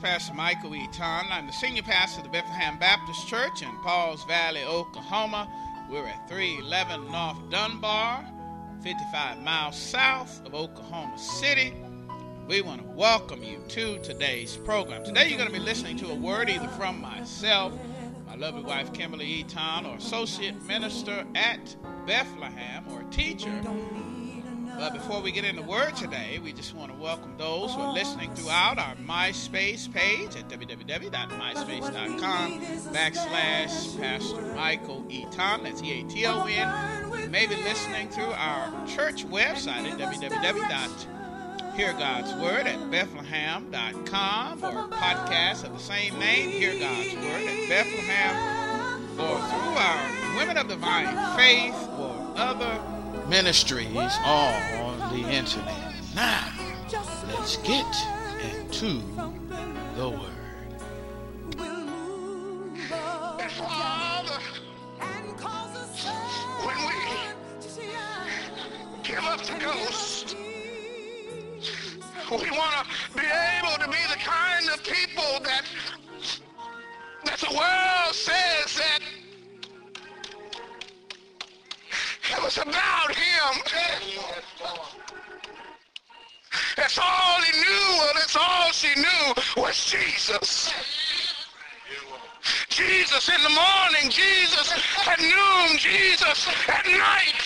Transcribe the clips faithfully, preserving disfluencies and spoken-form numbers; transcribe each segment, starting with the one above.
Pastor Michael Eaton. I'm the senior pastor of the Bethlehem Baptist Church in Pauls Valley, Oklahoma. We're at three eleven North Dunbar, fifty-five miles south of Oklahoma City. We want to welcome you to today's program. Today you're going to be listening to a word either from myself, my lovely wife Kimberly Eaton, or associate minister at Bethlehem, or a teacher. But before we get into the word today, we just want to welcome those who are listening throughout our MySpace page at www.myspace.com backslash Pastor Michael Eaton. That's E A T O N. You may be listening through our church website at www dot hear gods word at bethlehem dot com, or podcast of the same name, Hear God's Word at Bethlehem, or through our Women of Divine Faith or other ministries all on the internet. Now, let's get into the Word. Father, when we give up the ghost, we want to be able to be the kind of people that, that the world says that it was about him. That's all he knew, or that's all she knew, was Jesus. Jesus in the morning, Jesus at noon, Jesus at night.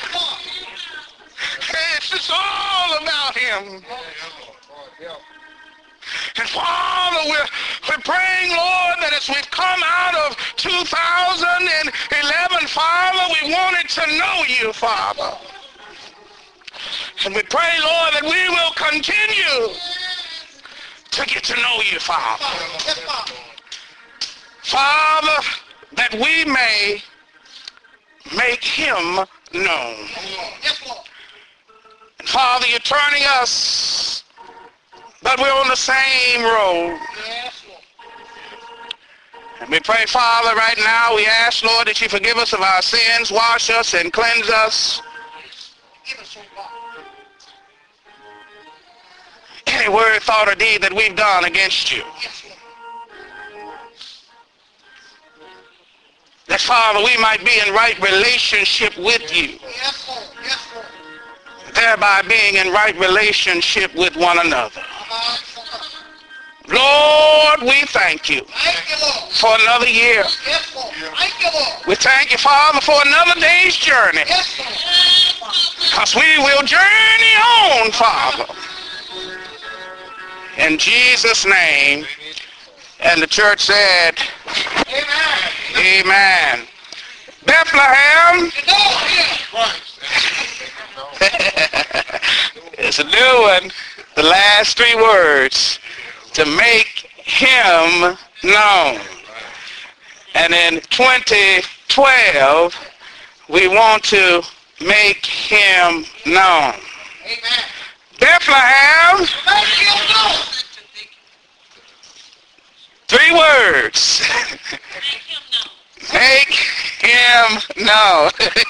It's just all about him. And Father, we're, we're praying, Lord, that as we've come out of two thousand eleven, Father, we wanted to know you, Father. And we pray, Lord, that we will continue to get to know you, Father. Father, that we may make him known. And Father, you're turning us, but we're on the same road. And we pray, Father, right now, we ask, Lord, that you forgive us of our sins, wash us and cleanse us. Any word, thought, or deed that we've done against you. That, Father, we might be in right relationship with you. Thereby being in right relationship with one another. Lord, we thank you for another year. We thank you, Father, for another day's journey. Because we will journey on, Father. In Jesus' name. And the church said, Amen. Amen. Bethlehem. It's a new one. The last three words. To make him known. And in twenty twelve, we want to make him known. Amen. Bethlehem. Three words. Make him known.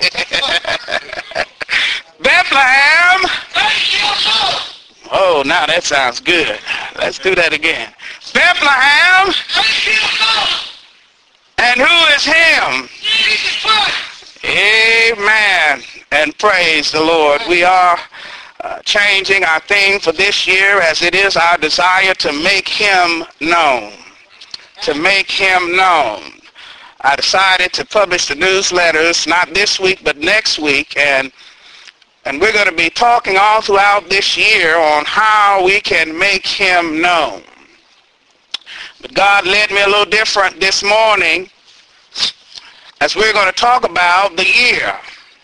Bethlehem. Oh, now that sounds good. Let's do that again. Bethlehem. And who is him? Amen. And praise the Lord. We are uh, changing our theme for this year, as it is our desire to make him known. To make him known. I decided to publish the newsletters, not this week, but next week, and And we're going to be talking all throughout this year on how we can make him known. But God led me a little different this morning, as we're going to talk about the year.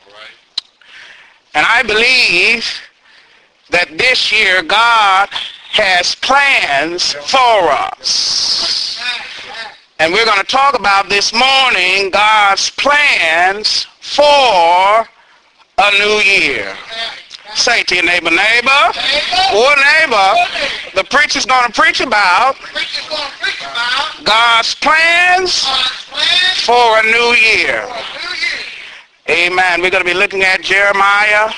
And I believe that this year God has plans for us. And we're going to talk about this morning God's plans for a new year. Say to your neighbor, neighbor, or neighbor, the preacher's going to preach about God's plans for a new year. Amen. We're going to be looking at Jeremiah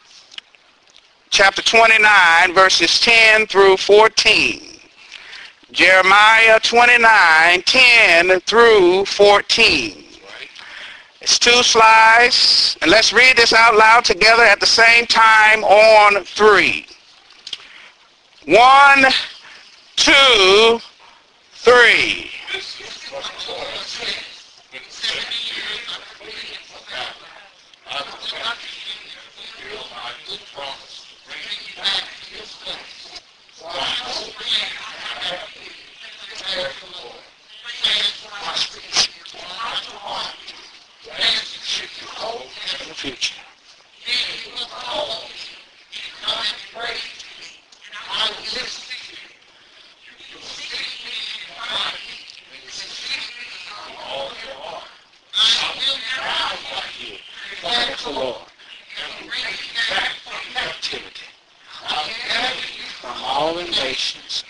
chapter twenty-nine, verses ten through fourteen. Jeremiah twenty-nine, ten through fourteen. It's two slides, and let's read this out loud together at the same time on three. One, two, three. Future. The Lord from captivity from all the nations.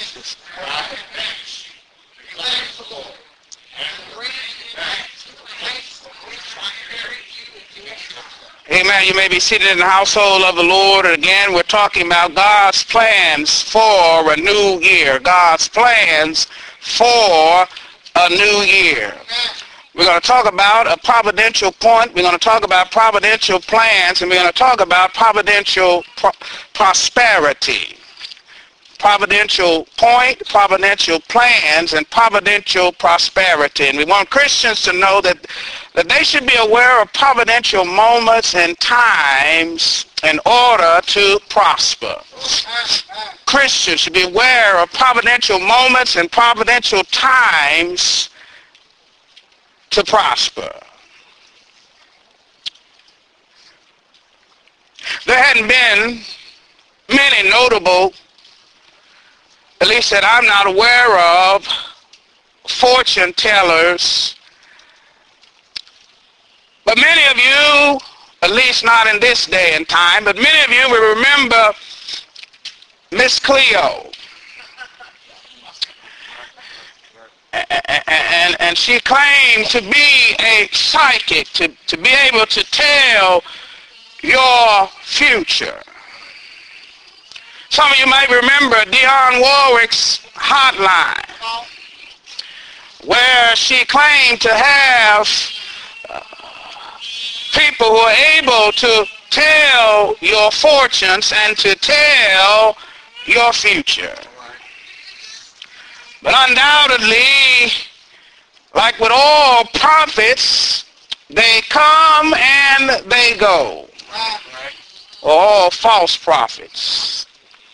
Amen. You may be seated in the household of the Lord. And again, we're talking about God's plans for a new year. God's plans for a new year. We're going to talk about a providential point. We're going to talk about providential plans. And we're going to talk about providential pro- prosperity. Providential point, providential plans, and providential prosperity. And we want Christians to know that, that they should be aware of providential moments and times in order to prosper. Christians should be aware of providential moments and providential times to prosper. There hadn't been many notable, at least that I'm not aware of, fortune tellers. But many of you, at least not in this day and time, but many of you will remember Miss Cleo. And, and, and she claimed to be a psychic, to, to be able to tell your future. Some of you might remember Dionne Warwick's hotline, where she claimed to have uh, people who are able to tell your fortunes and to tell your future. But undoubtedly, like with all prophets, they come and they go. Or all false prophets.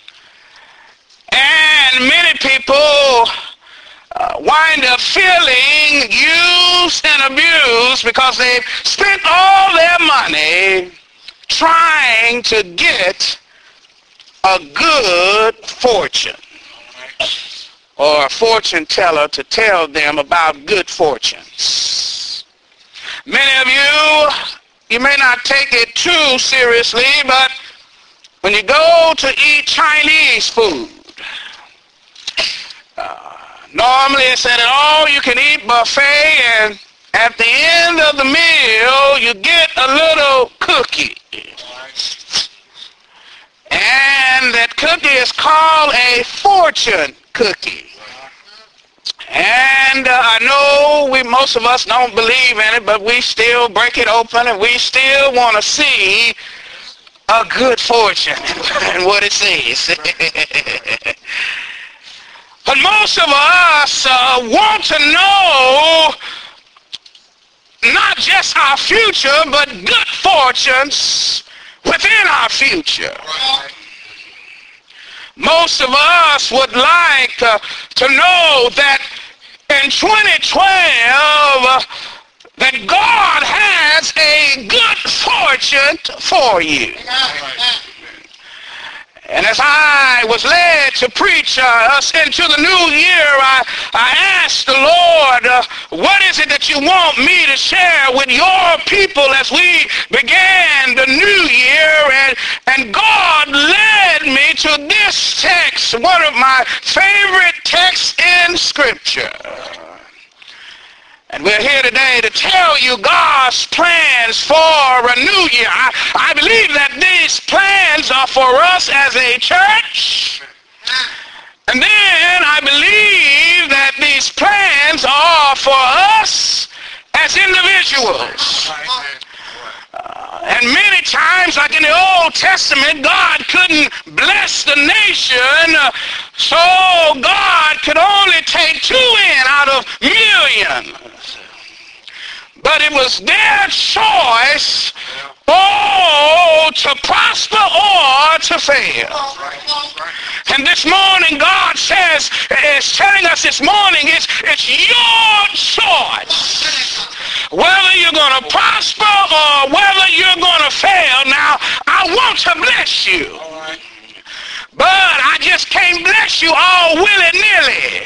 And many people uh, wind up feeling used and abused because they've spent all their money trying to get a good fortune. Or a fortune teller to tell them about good fortunes. Many of you, you may not take it too seriously, but when you go to eat Chinese food, uh, normally it's at an all-you-can-eat buffet, and at the end of the meal, you get a little cookie. And that cookie is called a fortune cookie. And uh, I know we, most of us don't believe in it, but we still break it open and we still want to see a good fortune and what it says. But most of us uh, want to know not just our future, but good fortunes within our future. Most of us would like uh, to know that in twenty twelve uh, that God has a good fortune for you. And as I was led to preach uh, us into the new year, I, I asked the Lord, uh, what is it that you want me to share with your people as we began the new year? And, and God led me to this text, one of my favorite texts in Scripture. And we're here today to tell you God's plans for a new year. I, I believe that these plans are for us as a church. And then I believe that these plans are for us as individuals. Uh, and many times, like in the Old Testament, God couldn't bless the nation, uh, so God could only take two in out of millions. But it was their choice, oh, to prosper or to fail. And this morning, God says, is telling us this morning, it's, it's your choice whether you're going to prosper or whether you're going to fail. Now, I want to bless you, but I just can't bless you all willy-nilly.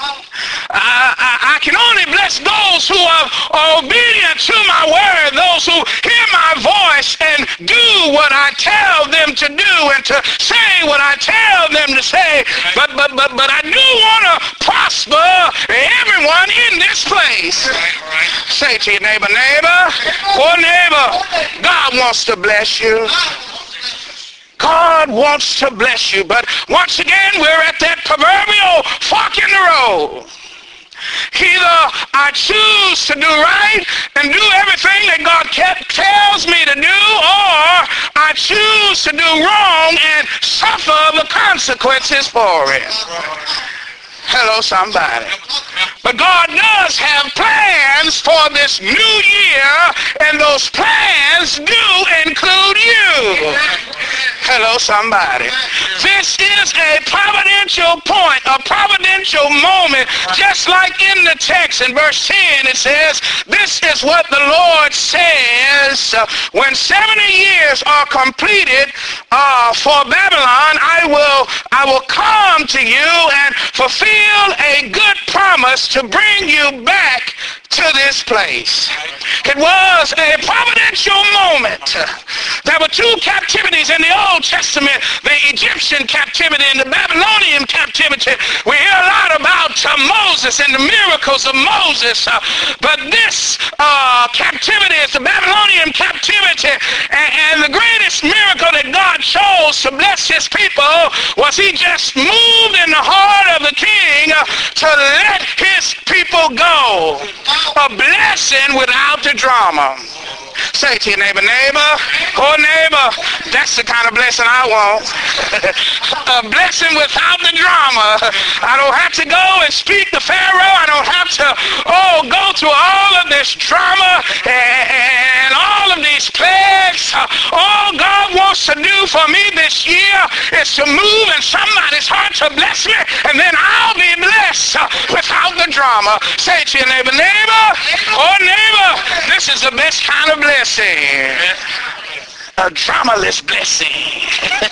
I, I, I can only bless those who are, are obedient to my word, those who hear my voice and do what I tell them to do and to say what I tell them to say. But but but but I do want to prosper everyone in this place. Say to your neighbor, neighbor, or neighbor, God wants to bless you. God wants to bless you. But once again, we're at that proverbial fork in the road. Either I choose to do right and do everything that God kept, tells me to do, or I choose to do wrong and suffer the consequences for it. Hello, somebody. But God does have plans for this new year, and those plans do include you. Hello, somebody. This is a providential point, a providential moment, just like in the text in verse ten, it says, this is what the Lord says, uh, when seventy years are completed uh, for Babylon, I will, I will come to you and fulfill a good promise to bring you back to this place. It was a providential moment. There were two captivities in the Old Testament, the Egyptian captivity and the Babylonian captivity. We hear a lot about uh, Moses and the miracles of Moses, uh, but this uh, captivity is the Babylonian captivity, and, and the greatest miracle that God chose to bless his people was he just moved in the heart of the king uh, to let his people go. A blessing without the drama. Say to your neighbor, neighbor, oh neighbor, that's the kind of blessing I want. A blessing without the drama. I don't have to go and speak to Pharaoh. I don't have to, oh, go through all of this drama and all of these plagues. All God wants to do for me this year is to move in somebody's heart to bless me, and then I'll be blessed without the drama. Say to your neighbor, neighbor, oh neighbor, this is the best kind of blessing. A dramaless blessing.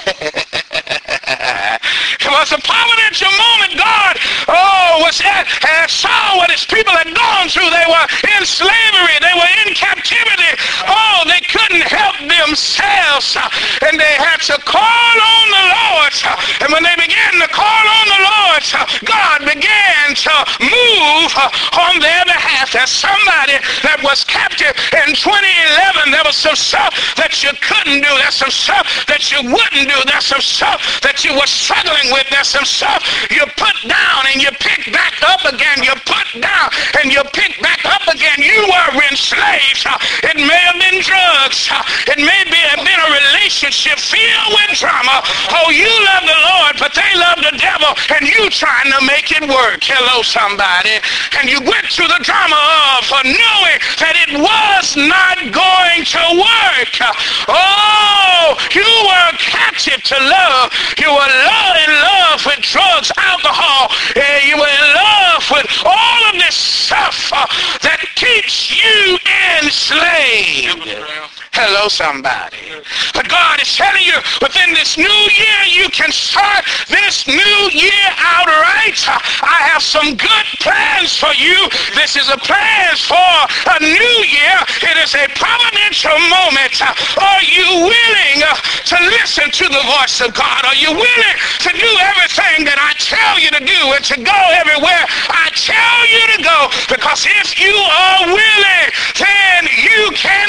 It was a providential moment. God, oh, was at, and saw what his people had gone through. They were in slavery. They were in captivity. Oh, they couldn't help themselves. And they had to call on the Lord. And when they began to call on the Lord, God began to move on their behalf. As somebody that was captive in twenty eleven, there was some stuff that you couldn't do. There's some stuff that you wouldn't do. There's some stuff that you were struggling with. There's some stuff you put down and you pick back up again. You put down and you pick back up again. You were enslaved. It may have been drugs. It may be, have been a relationship filled with drama. Oh, you love the Lord, but they love the devil, and you trying to make it work. Hello, somebody. And you went through the drama of knowing that it was not going to work. Oh, you were captive to love. You were in love with drugs, alcohol. You were in love with all of this stuff uh, that keeps you enslaved. Hello, somebody. But God is telling you, within this new year, you can start this new year out right. I have some good plans for you. This is a plan for a new year. It is a providential moment. Are you willing to listen to the voice of God? Are you willing to do everything that I tell you to do and to go everywhere I tell you to go? Because if you are willing, then you can be blessed.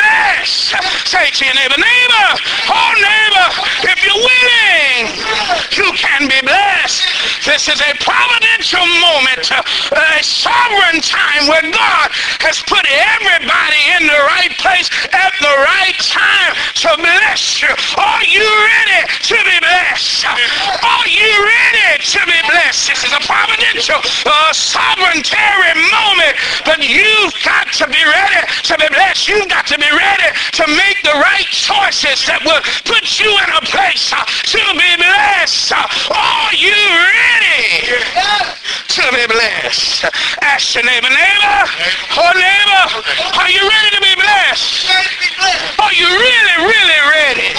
blessed. Say to your neighbor, neighbor, oh neighbor, if you're willing, you can be blessed. This is a providential moment, a sovereign time where God has put everybody in the right place at the right time to bless you. Are you ready to be blessed? Are you ready to be blessed? This is a providential, uh, sovereignty moment, but you've got to be ready to be blessed. You've got to be ready to make the right choices that will put you in a place uh, to be blessed. Are you ready to be blessed? Ask your neighbor, neighbor, oh neighbor, are you ready to be blessed? Are you really, really ready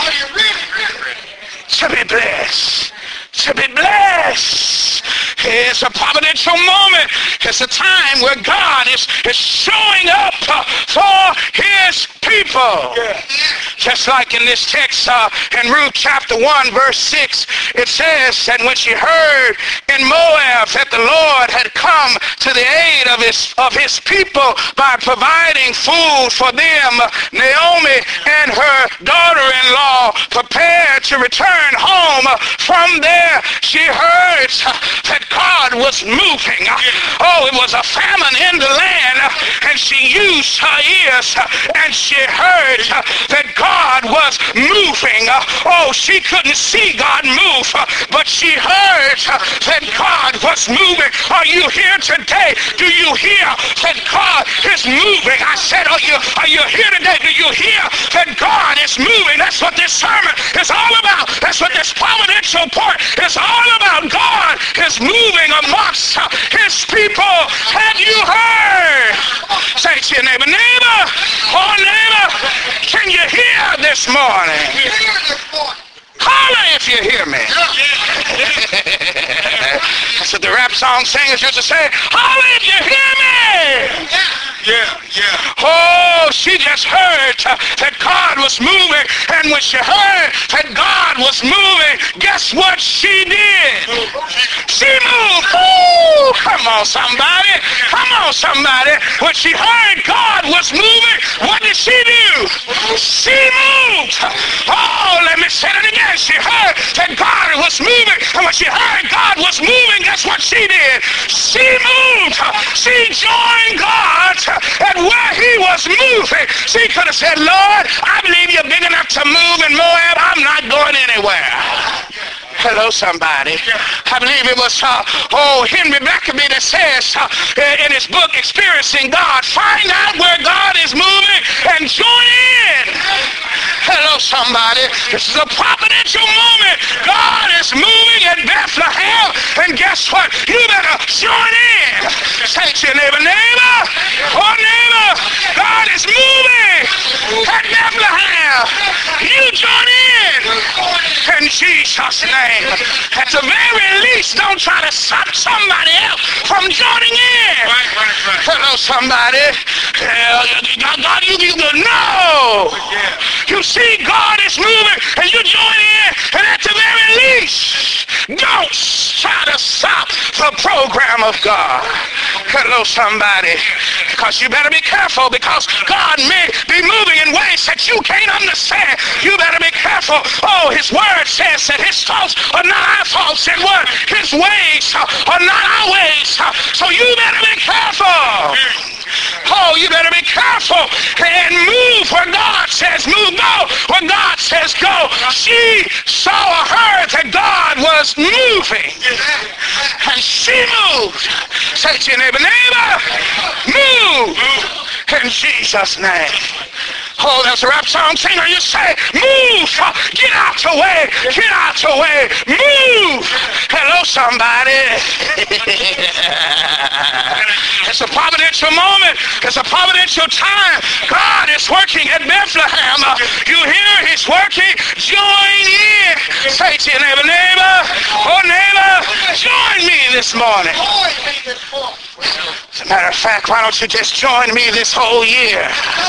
to be blessed? To be blessed. It's a providential moment. It's a time where God is, is showing up uh, for his people. Yeah. Just like in this text uh, in Ruth chapter one verse six, it says, and when she heard in Moab that the Lord had come to the aid of his, of his people by providing food for them, Naomi and her daughter-in-law prepared to return home from there. She heard uh, that God was moving. Oh, it was a famine in the land, and she used her ears, and she heard that God was moving. Oh, she couldn't see God move, but she heard that God was moving. Are you here today? Do you hear that God is moving? I said, are you, are you here today? Do you hear that God is moving? That's what this sermon is all about. That's what this providential part is all about. God is moving amongst his people. Have you heard? Say to your neighbor, neighbor, oh neighbor, can you hear this morning? Holler if you hear me. That's what the rap song singers used to say. Holler if you hear me. Yeah, yeah. Oh, she just heard uh, that God was moving, and when she heard that God was moving, guess what she did? She moved. Ooh, come on, somebody. Come on, somebody. When she heard God was moving, what did she do? She moved. Oh, let me say it again. She heard that God was moving, and when she heard God was moving, guess what she did? She moved. She joined God at where he was moving. She could have said, Lord, I believe you're big enough to move in Moab. I'm not going anywhere. Hello, somebody. I believe it was, uh, oh, Henry Blackaby that says uh, in his book, Experiencing God, find out where God is moving and join in. Hello, somebody. This is a providential moment. God is moving in Bethlehem, and guess what? You better join in. Say to your neighbor, neighbor, oh, neighbor, God is moving at Bethlehem. You join in in Jesus' name. At the very least, don't try to stop somebody else from joining in. Right, right, right. Hello, somebody. Uh, God, you, you no. You see God is moving, and you join in, and at the very least, don't try to stop the program of God. Hello, somebody. Because you better be careful, because God may be moving in ways that you can't understand. You better be careful. Oh, his word says that his thoughts are not our thoughts, and what? His ways are not our ways. So you better be careful. Oh, you better be careful and move where God says move, go where God says go. She saw or heard that God was moving, and she moved. Say to your neighbor, neighbor, move in Jesus' name. Oh, there's a rap song singer. You say, move, get out the way, get out the way, move. Hello, somebody. It's a providential moment. It's a providential time. God is working at Bethlehem. You hear he's working? Join in. Say to your neighbor, neighbor, oh neighbor, join me this morning. As a matter of fact, why don't you just join me this whole year?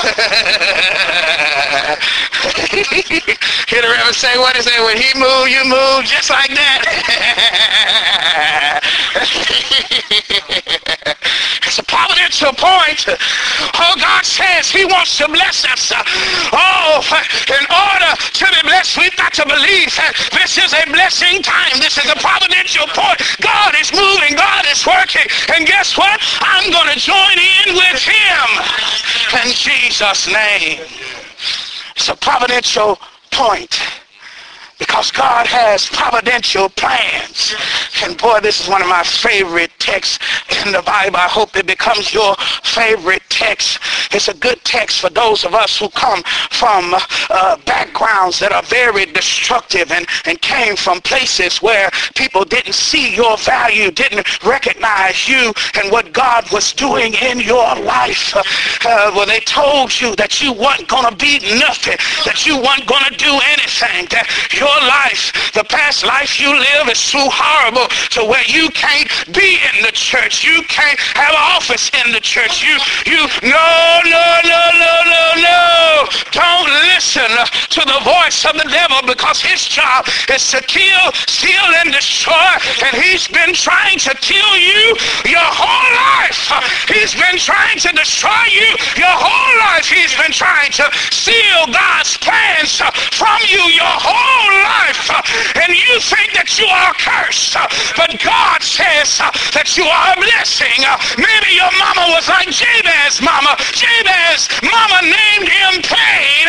Hear the Reverend say, what is it? When he move, you move just like that. It's a providential providential point. Oh, God says he wants to bless us. Oh, in order to be blessed, we've got to believe that this is a blessing time. This is a providential point. God is moving. God is working. And guess what? I'm going to join in with him in Jesus' name. It's a providential point, because God has providential plans. And boy, this is one of my favorite texts in the Bible. I hope it becomes your favorite text. It's a good text for those of us who come from uh, backgrounds that are very destructive and, and came from places where people didn't see your value, didn't recognize you and what God was doing in your life. Uh, uh, well, they told you that you weren't going to be nothing, that you weren't going to do anything, that your life, the past life you live, is too horrible to where you can't be in the church. You can't have an office in the church. You, you, no, no, no, no, no, no. Don't listen to the voice of the devil, because his job is to kill, steal, and destroy. And he's been trying to kill you your whole life. He's been trying to destroy you your whole life. He's been trying to steal God's plans from you your whole life. And you think that you are cursed, but God says that you are a blessing. Maybe your mama was like Jabez's mama. Jabez's mama named him Pain.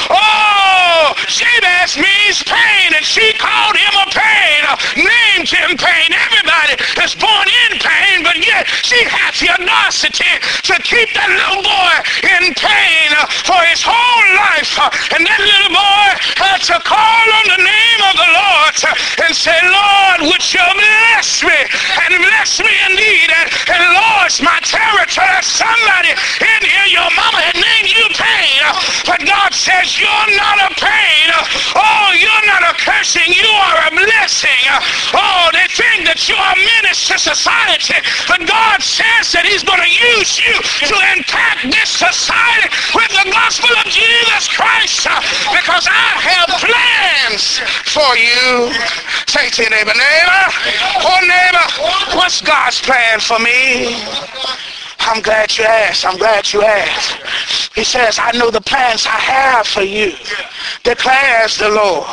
Oh, Jabez means pain, and she called him a pain, named him Pain. Everybody is born in pain, but yet she has the audacity to keep that little boy in pain for his whole life. And that little boy had to call on the name of the Lord and say, Lord, would you bless me, and bless me indeed, and enlarge my territory. Somebody in here, your mama had named you Pain, but God says you're not a pain. Oh, you're not a cursing, you are a blessing. Oh, they think that you are a menace to society, but God says that he's going to use you to impact this society with the gospel of Jesus Christ, because I have plans for you. Say to your neighbor, neighbor, oh neighbor, what's God's plan for me? I'm glad you asked. I'm glad you asked. He says, I know the plans I have for you, declares the Lord.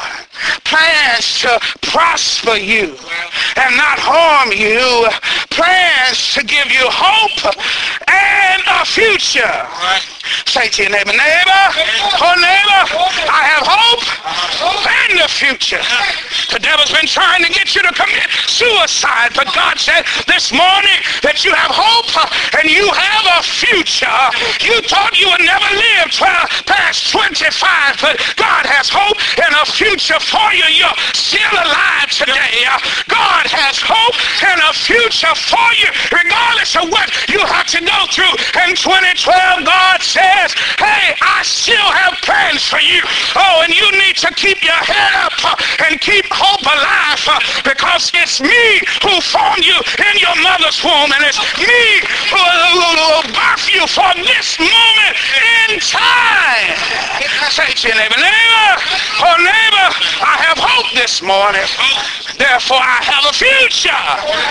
Plans to prosper you and not harm you. Plans to give you hope and a future. Say to your neighbor, neighbor, oh neighbor, I have hope and a future. The devil's been trying to get you to commit suicide, but God said this morning that you have hope and you have a future. You thought you would never live past twenty-five, but God has hope and a future for you. You're still alive today. God has hope and a future for you, regardless of what you have to go through. In twenty twelve, God says, hey, I still have plans for you. Oh, and you need to keep your head up and keep hope alive, because it's me who formed you in your mother's womb, and it's me who will birth you for this moment in time. Say to your neighbor, neighbor, oh neighbor, I have hope this morning. Therefore, I have a future.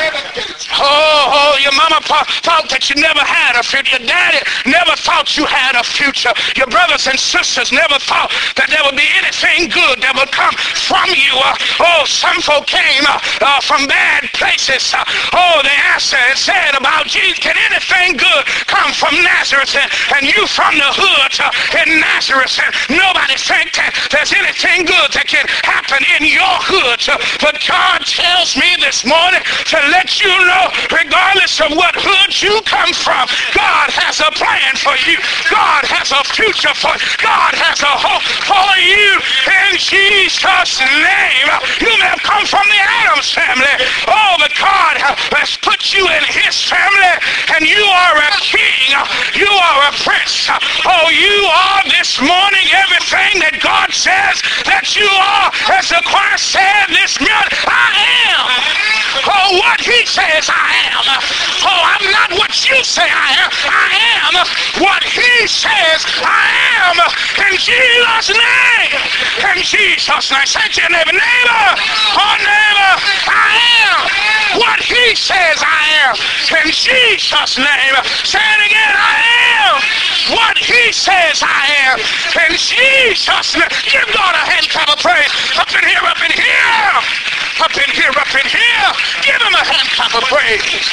Oh, oh, your mama thought that you never had a future. Your daddy never thought you had a future. Your brothers and sisters never thought that there would be anything good that would come from you. Uh, oh, some folk came uh, uh, from bad places. Uh, oh, they asked and said about Jesus, can anything good come from Nazareth? And, and you from the hood uh, in Nazareth. And nobody think that there's anything good that can happen in your hood. Uh, but God tells me this morning to let you know, regardless of what hood you come from, God has a plan for you. God has a future for you. God has a hope for you in Jesus' name. You may have come from the Adams family. Oh, but God has put you in his family, and you are a king. You are a prince. Oh, you are this morning everything that God says that you are. As the choir said this morning, I am. Oh, what he says I am. Oh, I'm not what you say I am. I am what he says I am in Jesus' name. In Jesus' name. Say to your neighbor, neighbor, oh neighbor, I am what he says I am in Jesus' name. Say it again, I am what he says I am in Jesus' name. Give God a hand clap of praise. Up in here, up in here, up in here, up in here. Give him a hand clap of praise.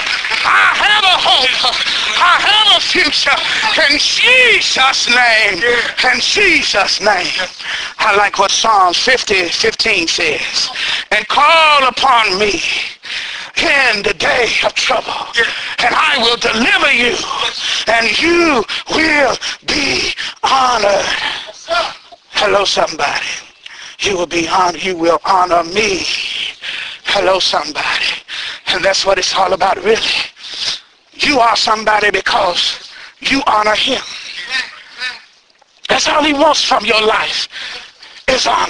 I have a hope. I have a future in Jesus' name. In Jesus' name. I like what Psalms fifty fifteen says. And call upon me in the day of trouble, and I will deliver you, and you will be honored. Hello, somebody. You will be honored. You will honor me. Hello, somebody. And that's what it's all about, really. You are somebody because you honor him. That's all he wants from your life is honor.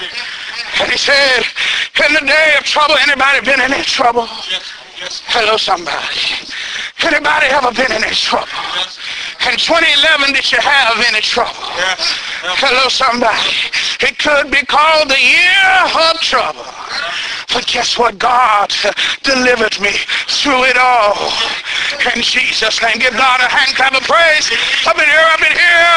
And he said, in the day of trouble, anybody been in any trouble? Hello, somebody. Anybody ever been in any trouble? In twenty eleven, did you have any trouble? Hello, somebody. It could be called the year of trouble. But guess what? God delivered me through it all. In Jesus' name, give God a hand clap of praise. Up in here, up in here.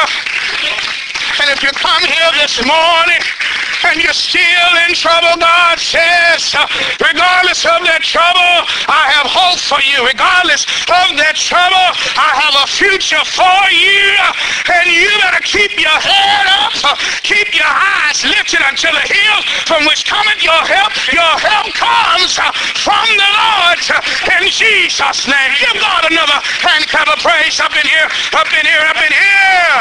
And if you come here this morning and you're still in trouble, God says, regardless of that trouble, I have hope for you. Regardless of that trouble, I have a future for you. And you better keep your head up. Keep your eyes lifted until the hill from which cometh your help. Your help comes from the Lord in Jesus' name. Give God another hand clap of praise. Up in here, up in here, up in here.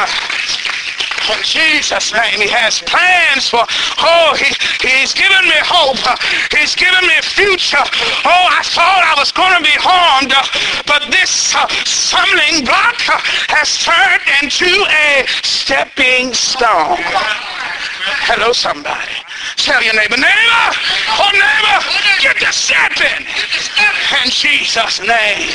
In Jesus' name, he has plans for, oh, he, he's given me hope. He's given me future. Oh, I thought I was going to be harmed, but this uh, stumbling block uh, has turned into a stepping stone. Hello, somebody. Tell your neighbor, neighbor, oh, neighbor, get to stepping. In Jesus' name.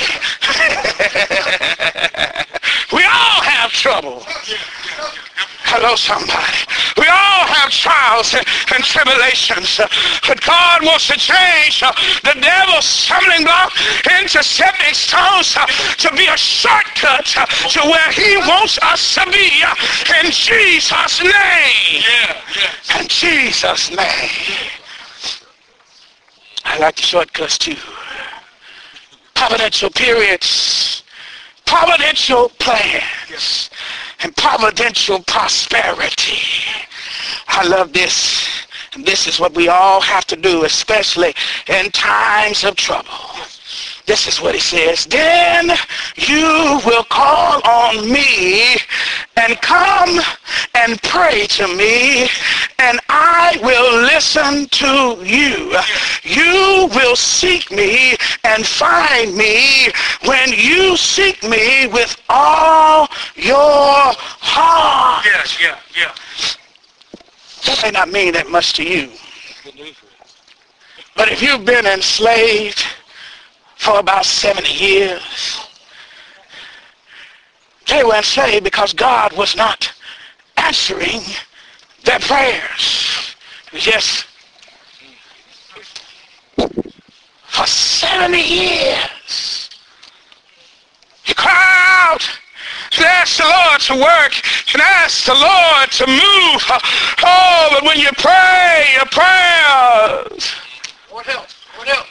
We all have trouble. Hello, somebody. We all have trials and, and tribulations, uh, but God wants to change uh, the devil's stumbling block into stepping stones uh, to be a shortcut uh, to where he wants us to be. Uh, in Jesus' name. Yeah, yeah. In Jesus' name. I like the shortcuts too. Providential periods, providential plans, and providential prosperity. I love this. This is what we all have to do, especially in times of trouble. This is what he says. Then you will call on me and come and pray to me, and I will listen to you. You will seek me and find me when you seek me with all your heart. Yes, yeah, yeah. That may not mean that much to you. But if you've been enslaved for about seventy years, they were enslaved because God was not answering their prayers. Yes. For seventy years, you cry out and ask the Lord to work and ask the Lord to move. Oh, but when you pray your prayers, What else? What else?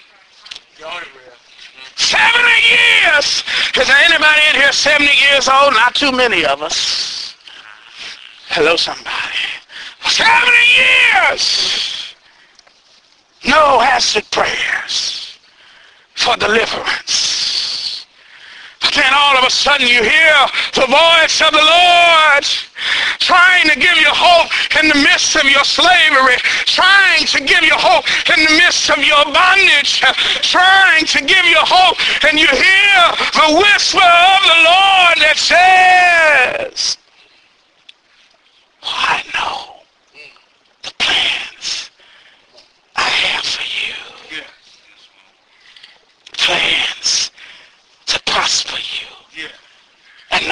seventy years. Is there anybody in here seventy years old? Not too many of us. Hello, somebody. seventy years. No answered prayers for deliverance. But then all of a sudden you hear the voice of the Lord trying to give you hope in the midst of your slavery, trying to give you hope in the midst of your bondage, trying to give you hope, and you hear the whisper of the Lord that says, oh, I know the plans I have for you. Plans to prosper you and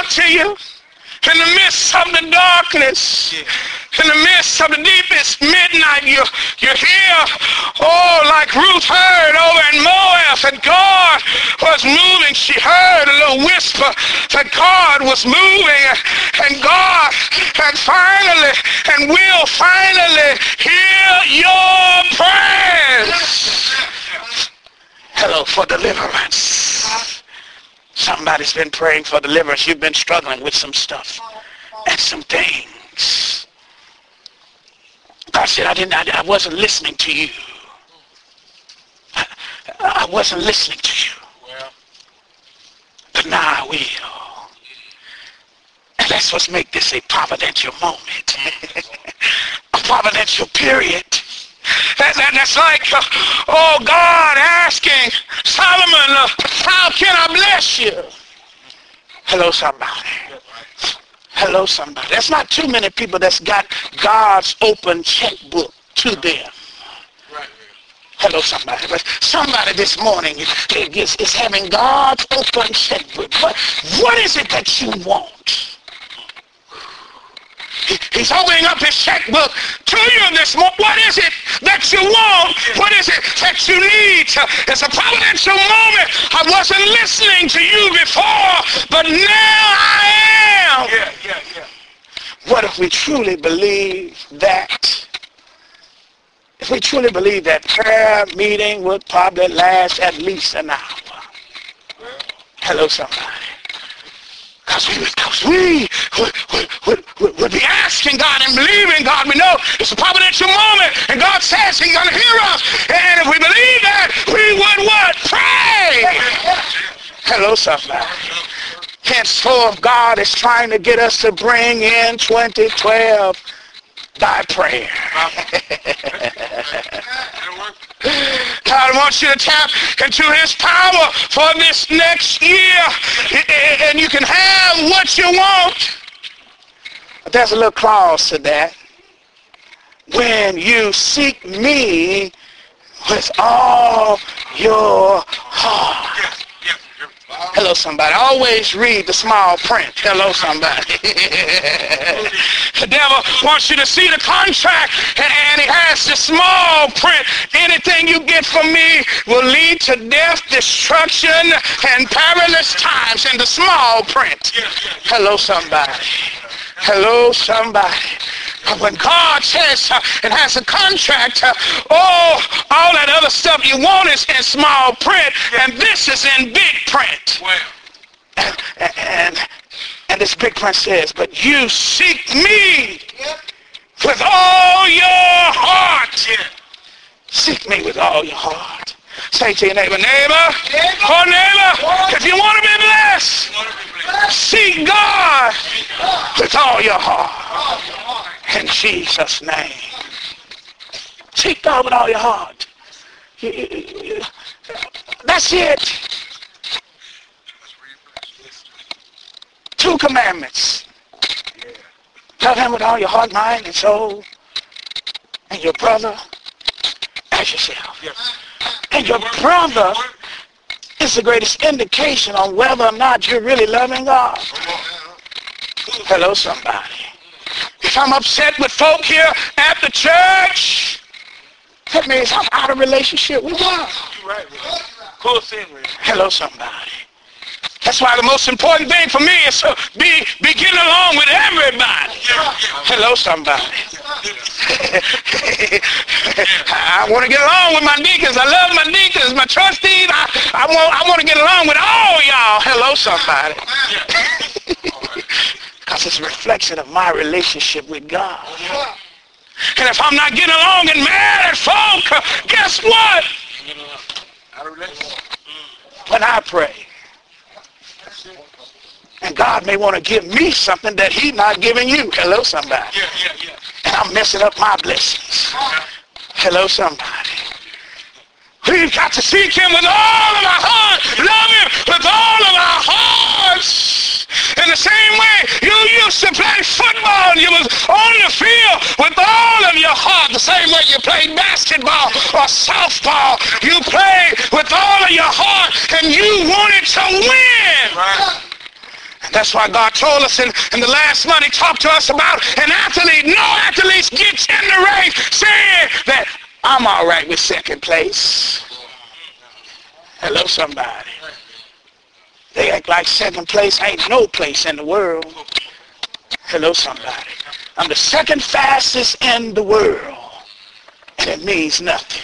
to you in the midst of the darkness. Yeah. In the midst of the deepest midnight, you, you hear, oh, like Ruth heard over in Moab, that God was moving. She heard a little whisper that God was moving, and God had finally and will finally hear your prayers. Hello, for deliverance. Somebody's been praying for deliverance. You've been struggling with some stuff and some things. God said, I didn't, I, I wasn't listening to you. I, I wasn't listening to you. Well, but now I will. And let's let's make this a providential moment. A providential period. That, that, that's like, uh, oh, God asking Solomon, uh, how can I bless you? Hello, somebody. Hello, somebody. That's not too many people that's got God's open checkbook to them. Hello, somebody. But somebody this morning is, is having God's open checkbook. What, what is it that you want? He's holding up his checkbook to you this morning. What is it that you want? What is it that you need? It's a providential moment. I wasn't listening to you before, but now I am. Yeah, yeah, yeah. What if we truly believe that? If we truly believe that prayer meeting would probably last at least an hour. Hello, somebody. Because we, because we would, would, would, would, would be asking God and believing God. We know it's a providential moment, and God says he's going to hear us. And if we believe that, we would what? Pray. Hello, somebody. Henceforth, God is trying to get us to bring in twenty twelve by prayer. God wants you to tap into his power for this next year, and you can have what you want. But there's a little clause to that. When you seek me with all your heart. Hello, somebody. Always read the small print. Hello, somebody. The devil wants you to see the contract, and he has the small print. Anything you get from me will lead to death, destruction, and perilous times in the small print. Hello, somebody. Hello, somebody. When God says uh, and has a contract, uh, oh, all that other stuff you want is in small print, and this is in big print. Well. And, and, and this big print says, but you seek me yep. with all your heart. Yeah. Seek me with all your heart. Say to your neighbor, neighbor, neighbor. oh neighbor, neighbor. if you want to be blessed, seek God with all your heart. In Jesus' name. Seek God with all your heart. That's it. Two commandments. Love him with all your heart, mind, and soul. And your brother as yourself. And your brother is the greatest indication on whether or not you're really loving God. Hello, somebody. If I'm upset with folk here at the church, that means I'm out of relationship with God. Hello, somebody. That's why the most important thing for me is to be, be getting along with everybody. Hello, somebody. I want to get along with my deacons. I love my deacons, my trustees. I, I want I want to get along with all y'all. Hello, somebody. Because it's a reflection of my relationship with God. And if I'm not getting along and mad at folk, guess what? When I pray, and God may want to give me something that he's not giving you. Hello, somebody. Yeah, yeah, yeah. And I'm messing up my blessings. Hello, somebody. We've got to seek him with all of our heart. Love him with all of our hearts. In the same way you used to play football, you was on the field with all of your heart. The same way you played basketball or softball. You played with all of your heart and you wanted to win. Right. That's why God told us in, in the last month, he talked to us about an athlete. No athlete gets in the race saying that I'm all right with second place. Hello, somebody. They act like second place ain't no place in the world. Hello, somebody. I'm the second fastest in the world, and it means nothing.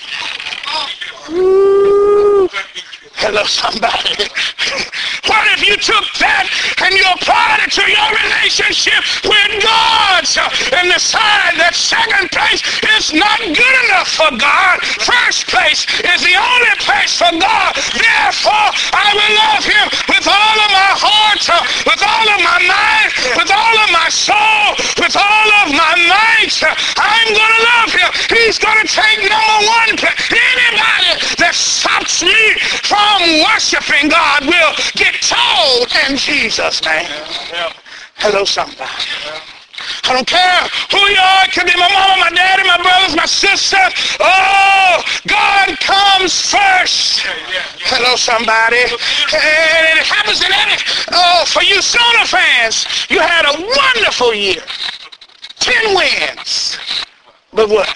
Ooh. Hello, somebody. What if you took that and you applied it to your relationship with God and decided that second place is not good enough for God? First place is the only place for God. Therefore, I will love him with all of my heart, with all of my mind, with all of my soul, with all of my might. I'm going to love him. He's going to take number one place. Anybody that stops me from worshiping God will get told in Jesus' name. Hello, somebody. I don't care who you are. It could be my mama, my daddy, my brothers, my sisters. Oh, God comes first. Hello, somebody. And it happens in every... Oh, for you Sooner fans, you had a wonderful year. Ten wins. But what?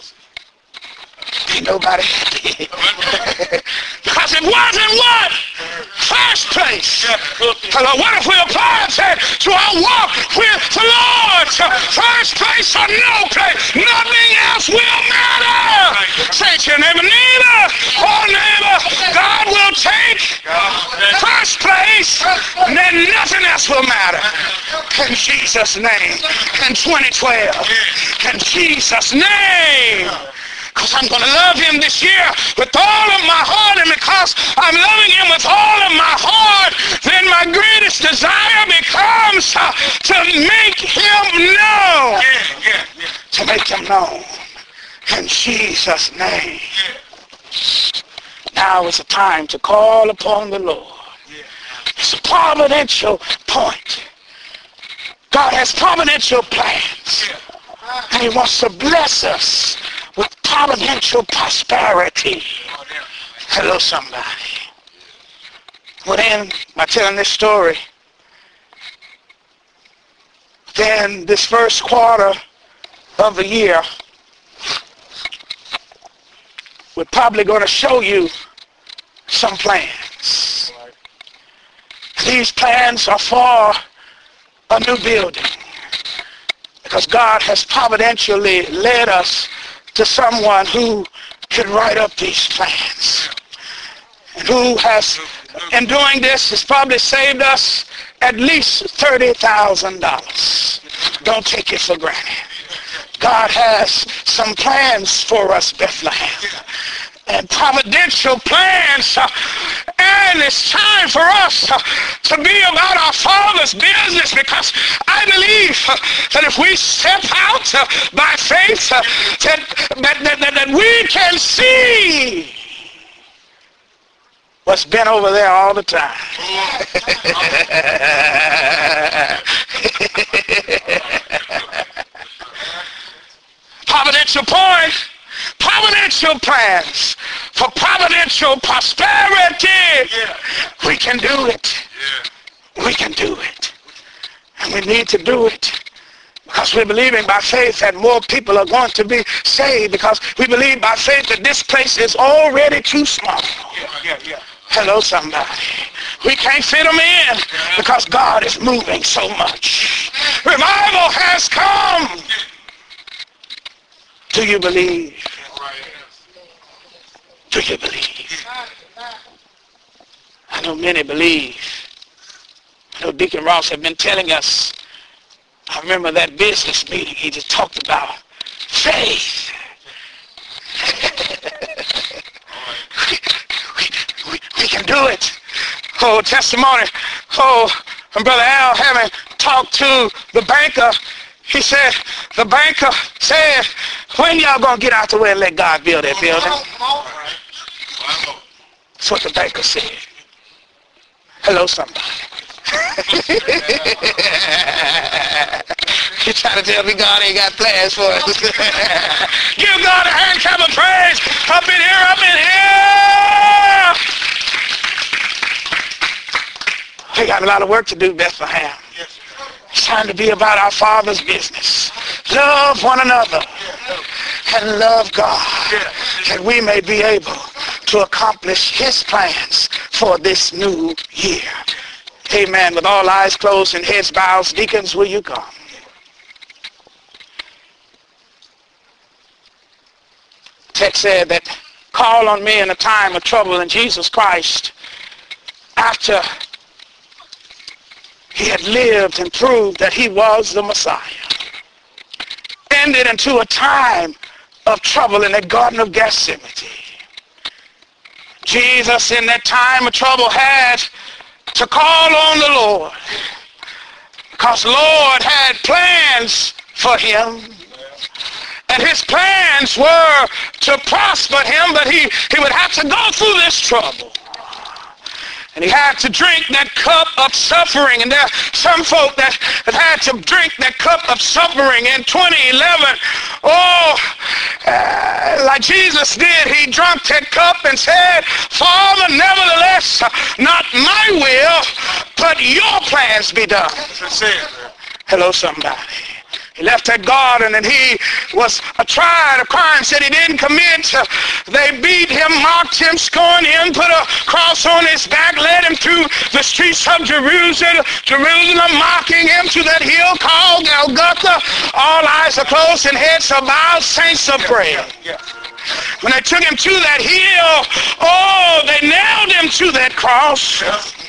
Ain't nobody happy. Because it wasn't what? First place. Hello, what if we apply that to our walk with the Lord? First place or no place. Nothing else will matter. Say to your neighbor, neither, oh neighbor, God will take first place, and then nothing else will matter. In Jesus' name. In twenty twelve. In Jesus' name. Because I'm going to love him this year with all of my heart, and because I'm loving him with all of my heart, then my greatest desire becomes uh, to make him known. Yeah, yeah, yeah. To make him known. In Jesus' name. Yeah. Now is the time to call upon the Lord. Yeah. It's a providential point. God has providential plans. Yeah. And he wants to bless us with providential prosperity. Hello, somebody. Well, then, by telling this story, then this first quarter of the year, we're probably going to show you some plans. These plans are for a new building, because God has providentially led us to someone who can write up these plans, and who has, in doing this, has probably saved us at least thirty thousand dollars. Don't take it for granted. God has some plans for us, Bethlehem, and providential plans, uh, and it's time for us uh, to be about our Father's business, because I believe uh, that if we step out uh, by faith, uh, that, that, that, that, that we can see what's been over there all the time. Providential point. Providential plans for providential prosperity. Yeah. We can do it. Yeah. We can do it. And we need to do it because we're believing by faith that more people are going to be saved, because we believe by faith that this place is already too small. Yeah, yeah, yeah. Hello, somebody. We can't fit them in because God is moving so much. Revival has come. Do you believe? Do you believe? I know many believe. I know Deacon Ross had been telling us, I remember that business meeting, he just talked about faith. we, we, we, we can do it. Oh, testimony. Oh, and Brother Al having talked to the banker, he said, the banker said, when y'all gonna get out the way and let God build that building? That's what the banker said. Hello, somebody. You trying to tell me God ain't got plans for us? Give God a hand clap of praise. Up in here, up in here. We got a lot of work to do, Bethlehem. It's time to be about our Father's business. Love one another and love God, that we may be able to accomplish his plans for this new year. Amen. With all eyes closed and heads bowed, deacons, will you come? Text said that call on me in a time of trouble, and Jesus Christ, after he had lived and proved that he was the Messiah, ended into a time of trouble in the Garden of Gethsemane. Jesus in that time of trouble had to call on the Lord, because the Lord had plans for him. And his plans were to prosper him, but he, he would have to go through this trouble. And he had to drink that cup of suffering. And there are some folk that have had to drink that cup of suffering in twenty eleven. Oh, uh, like Jesus did, he drank that cup and said, Father, nevertheless, not my will, but your plans be done. Hello, somebody. He left that garden and he was tried of crime, said he didn't commit. They beat him, mocked him, scorned him, put a cross on his back, led him through the streets of Jerusalem, Jerusalem, mocking him to that hill called Golgotha. All eyes are closed and heads are bowed, saints are praying. When they took him to that hill, oh, they nailed him to that cross.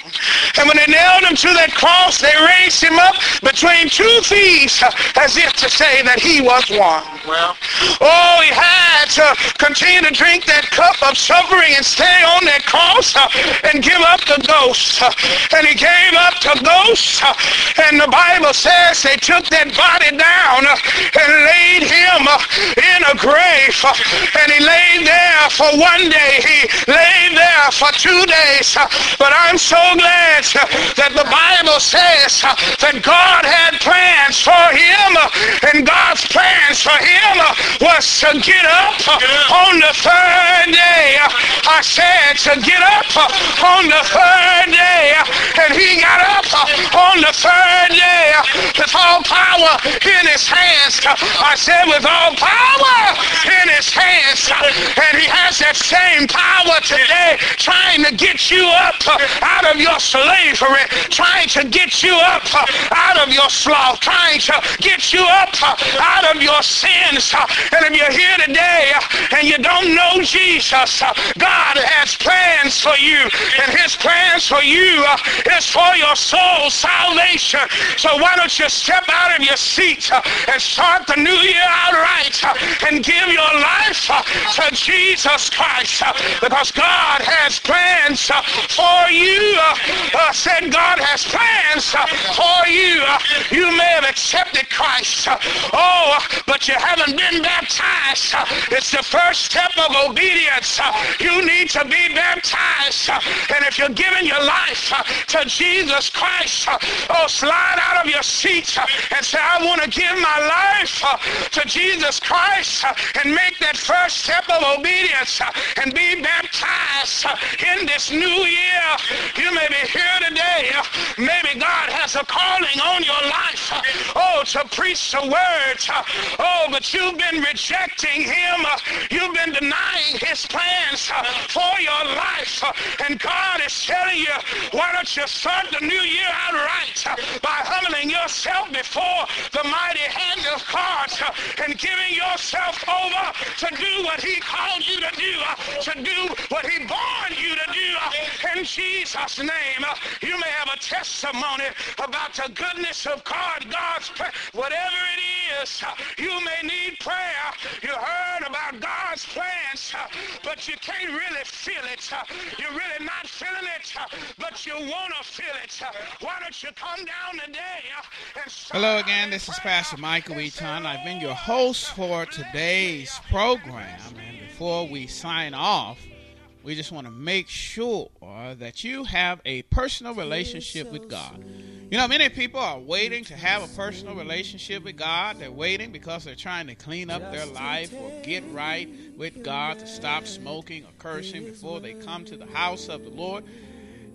And when they nailed him to that cross, they raised him up between two thieves, as if to say that he was one. Well, oh, he had to continue to drink that cup of suffering and stay on that cross uh, and give up the ghost. Uh, and he gave up the ghost. Uh, and the Bible says they took that body down uh, and laid him uh, in a grave. Uh, and he laid there for one day. He laid there for two days. Uh, but I'm so glad that the Bible says that God had plans for him, and God's plans for him was to get up on the third day. I said to get up on the third day, and he got up on the third day with all power in his hands. I said with all power in his hands, and he has that same power today, trying to get you up out of your slavery, trying to get you up uh, out of your sloth, trying to get you up uh, out of your sins. Uh, and if you're here today uh, and you don't know Jesus, uh, God has plans for you, and his plans for you uh, is for your soul's salvation. So why don't you step out of your seat uh, and start the new year out right uh, and give your life uh, to Jesus Christ, uh, because God has plans uh, for you. Uh, Uh, said God has plans uh, for you. Uh, you may have accepted Christ, uh, oh, but you haven't been baptized. Uh, it's the first step of obedience. Uh, you need to be baptized. Uh, and if you're giving your life uh, to Jesus Christ, uh, oh, slide out of your seat uh, and say, I want to give my life uh, to Jesus Christ uh, and make that first step of obedience uh, and be baptized uh, in this new year. You may be here today. Maybe God has a calling on your life, oh, to preach the word, oh, but you've been rejecting him. You've been denying his plans for your life, and God is telling you, why don't you start the new year out right by humbling yourself before the mighty hand of God and giving yourself over to do what he called you to do, to do what he born you to do. In Jesus' name, you may have a testimony about the goodness of God, God's plan. Whatever it is, you may need prayer. You heard about God's plans, but you can't really feel it. You're really not feeling it, but you want to feel it. Why don't you come down today and Hello again, this is Pastor Michael Eaton. I've been your host for today's program, and before we sign off, we just want to make sure that you have a personal relationship with God. You know, many people are waiting to have a personal relationship with God. They're waiting because they're trying to clean up their life or get right with God, to stop smoking or cursing before they come to the house of the Lord.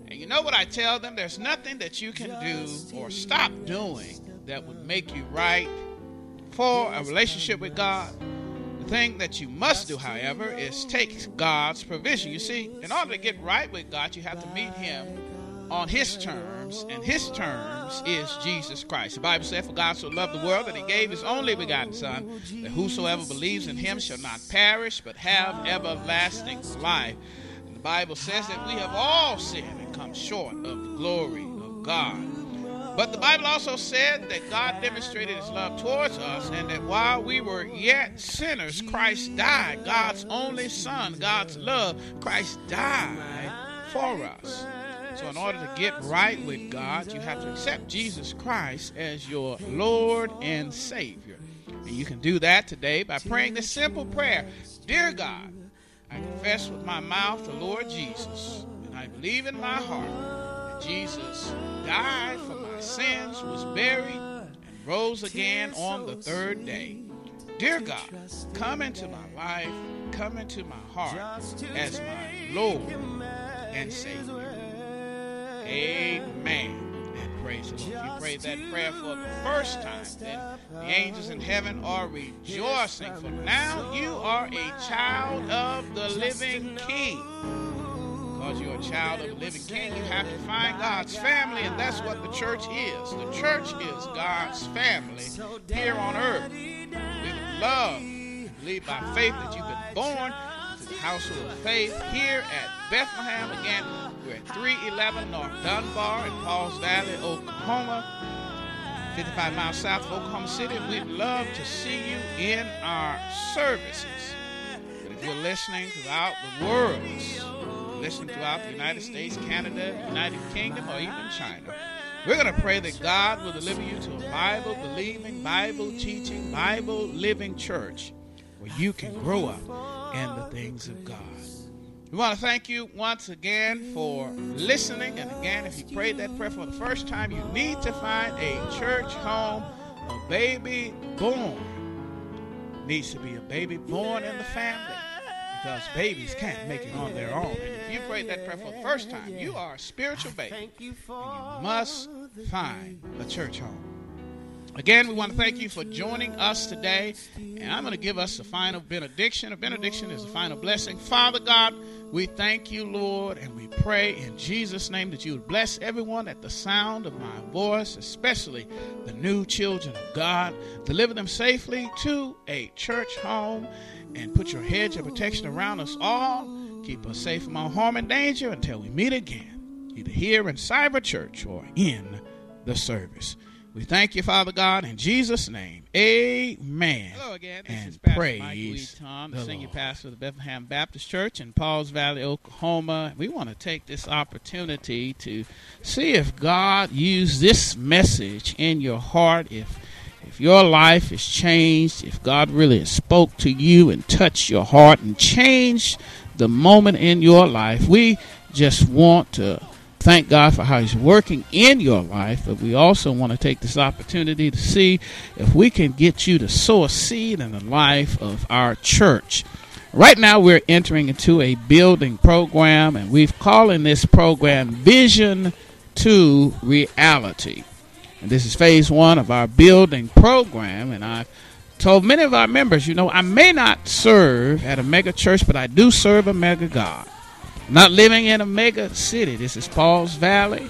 And you know what I tell them? There's nothing that you can do or stop doing that would make you right for a relationship with God. The thing that you must do, however, is take God's provision. You see, in order to get right with God, you have to meet him on his terms, and his terms is Jesus Christ. The Bible said, for God so loved the world that he gave his only begotten Son, that whosoever believes in him shall not perish, but have everlasting life. And the Bible says that we have all sinned and come short of the glory of God. But the Bible also said that God demonstrated his love towards us, and that while we were yet sinners, Christ died. God's only Son, God's love, Christ died for us. So in order to get right with God, you have to accept Jesus Christ as your Lord and Savior. And you can do that today by praying this simple prayer. Dear God, I confess with my mouth the Lord Jesus, and I believe in my heart that Jesus died for my sins, was buried, and rose again on the third day. Dear God, come into my life, come into my heart as my Lord and Savior. Amen. And praise the Lord. If you prayed that prayer for the first time, then the angels in heaven are rejoicing, for now you are a child of the living King. Because you're a child of the living King, you have to find God's family, and that's what the church is. The church is God's family here on earth. We would love to believe by faith that you've been born to the household of faith here at Bethlehem. Again, we're at three eleven North Dunbar in Pauls Valley, Oklahoma, fifty-five miles south of Oklahoma City. And we'd love to see you in our services. But if you're listening throughout the world, listening throughout the United States, Canada, United Kingdom, or even China, we're going to pray that God will deliver you to a Bible-believing, Bible-teaching, Bible-living church where you can grow up in the things of God. We want to thank you once again for listening. And again, if you prayed that prayer for the first time, you need to find a church home. A baby born needs to be a baby born in the family, because babies can't make it on their own. And if you prayed that prayer for the first time, you are a spiritual baby, and you must find a church home. Again, we want to thank you for joining us today, and I'm going to give us a final benediction. A benediction is a final blessing. Father God, we thank you, Lord, and we pray in Jesus' name that you would bless everyone at the sound of my voice, especially the new children of God. Deliver them safely to a church home, and put your hedge of protection around us all. Keep us safe from all harm and danger until we meet again, either here in Cyber Church or in the service. We thank you, Father God, in Jesus' name. Amen. Hello again. This and is Pastor praise Mike Lee Tom, the, the senior Lord. Pastor of the Bethlehem Baptist Church in Pauls Valley, Oklahoma. We want to take this opportunity to see if God used this message in your heart, if if your life is changed, if God really spoke to you and touched your heart and changed the moment in your life. We just want to thank God for how he's working in your life, but we also want to take this opportunity to see if we can get you to sow a seed in the life of our church. Right now we're entering into a building program, and we've calling this program Vision to Reality. And this is phase one of our building program, and I've told many of our members, you know, I may not serve at a mega church, but I do serve a mega God. I'm not living in a mega city. This is Pauls Valley.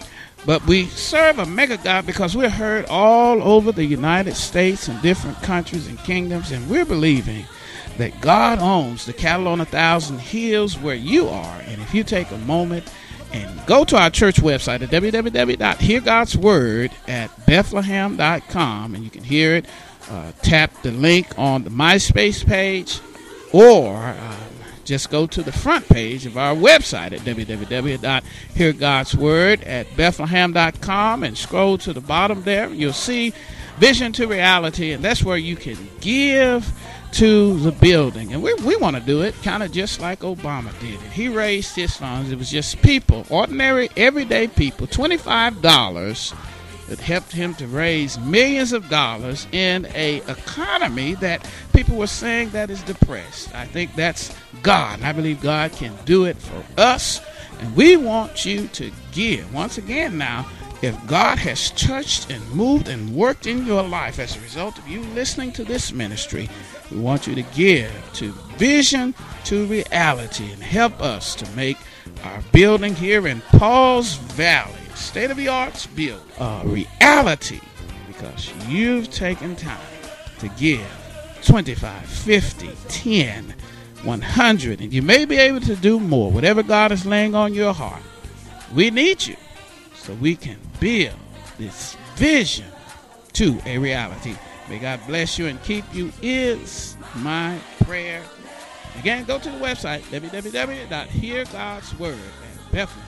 But we serve a mega God because we're heard all over the United States and different countries and kingdoms, and we're believing that God owns the cattle on a thousand hills where you are. And if you take a moment and go to our church website at w w w dot hear gods word at bethlehem dot com, and you can hear it. Uh, tap the link on the MySpace page, or uh, just go to the front page of our website at w w w dot hear gods word at bethlehem dot com, and scroll to the bottom there. You'll see Vision to Reality, and that's where you can give to the building. And we we want to do it kind of just like Obama did it. He raised his funds. It was just people, ordinary, everyday people, twenty-five dollars that helped him to raise millions of dollars in a economy that people were saying that is depressed. I think that's God. I believe God can do it for us. And we want you to give. Once again now, if God has touched and moved and worked in your life as a result of you listening to this ministry, we want you to give to Vision to Reality and help us to make our building here in Pauls Valley, state-of-the-art build, a reality, because you've taken time to give twenty-five, fifty, ten, one hundred, and you may be able to do more, whatever God is laying on your heart. We need you so we can build this vision to a reality. May God bless you and keep you is my prayer. Again, go to the website, w w w dot hear gods word at Bethlehem.